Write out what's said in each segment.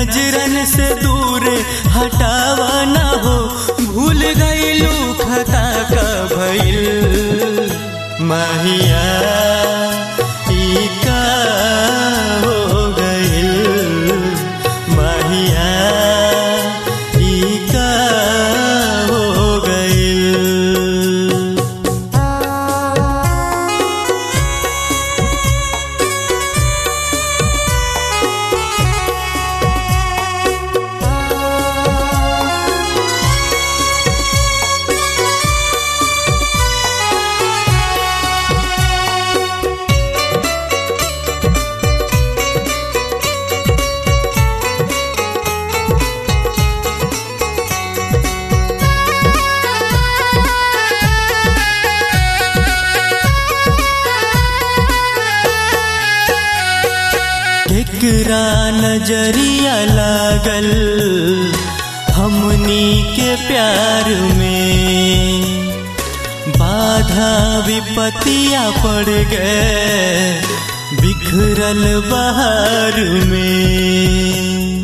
नजरन से दूर हटावा ना हो, भूल गईलू खता का भइल माहिया ई का हो गइल, माहिया ई का हो गइल। केकरा नजरिया लागल हमनी के प्यार में, बाधा विपत्तियां पड़ गए बिखरल बहार में।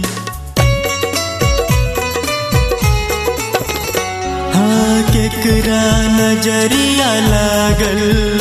हाँ केकरा नजरिया लागल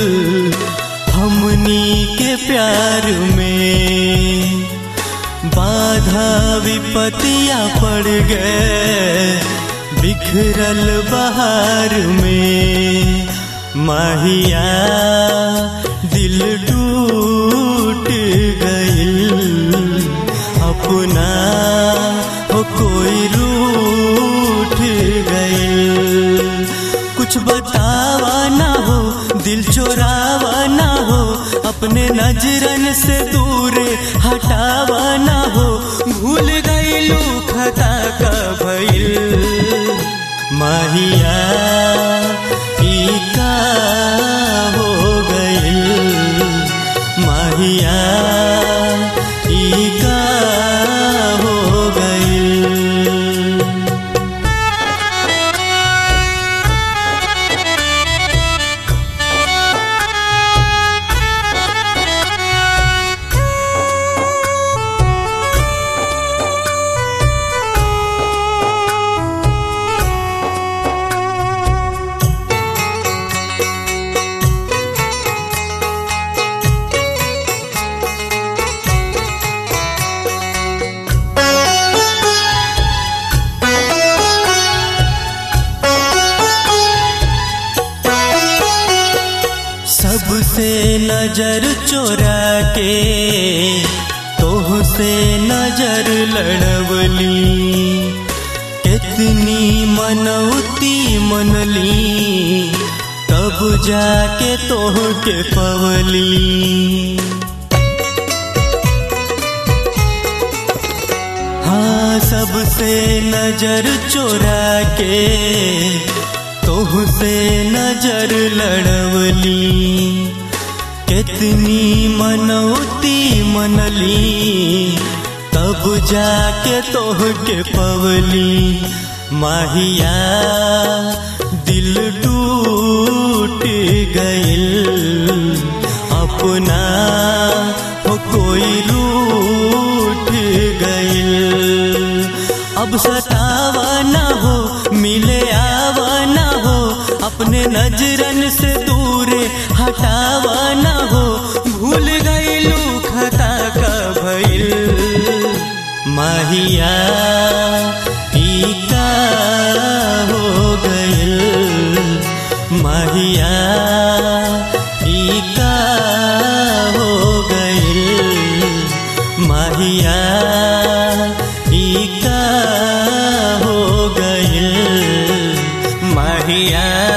हमनी के प्यार में, बाधा विपत्तियां पड़ गए बिखरल बहार में। माहिया दिल टूट गइल, अपना हो कोई रूठ गइल। कुछ बतावा ना हो, दिल चोरावा ना हो, अपने नजरन से दूर हटावा ना हो, भूल गईलू खता का भइल माहिया ई का हो गइल, माहिया ई का हो गइल। सबसे नजर चोरा के तोह से नजर लड़वली, कितनी मनौती मनली तब जाके तोह के पवली। हाँ सबसे नजर चोरा के तोह से नजर लड़वली, कितनी मनौती मनली तब जाके तोह के पवली। माहिया दिल टूट गइल, अपना हो कोई रूठ गइल। अब सतावा ना हो, मिले आवा ना हो, अपने नजरन से दूर हटावा ना हो, भूल गईलू खता का भइल माहिया ई का हो गइल, माहिया ई का हो गइल, माहिया ई का हो गइल, माहिया।